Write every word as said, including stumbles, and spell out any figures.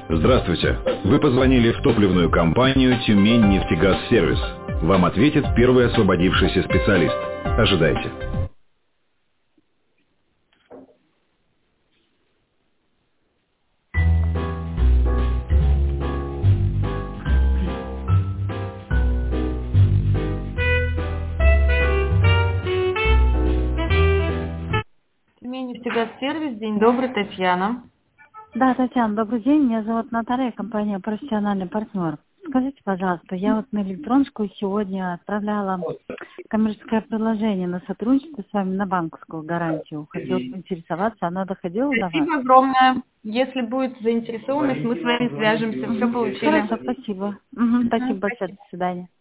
Здравствуйте. Вы позвонили в топливную компанию «Тюмень-нефтегаз-сервис». Вам ответит первый освободившийся специалист. Ожидайте. «Тюмень-нефтегаз-сервис». День добрый, Татьяна. Да, Татьяна, добрый день. Меня зовут Наталья, компания «Профессиональный партнер». Скажите, пожалуйста, я вот на электронку сегодня отправляла коммерческое предложение на сотрудничество с вами на банковскую гарантию. Хотела поинтересоваться, оно доходило до вас? Спасибо огромное. Если будет заинтересованность, мы с вами свяжемся. Все Мгм. получили. Хорошо, спасибо. Мгм, спасибо большое, Спасибо. до свидания.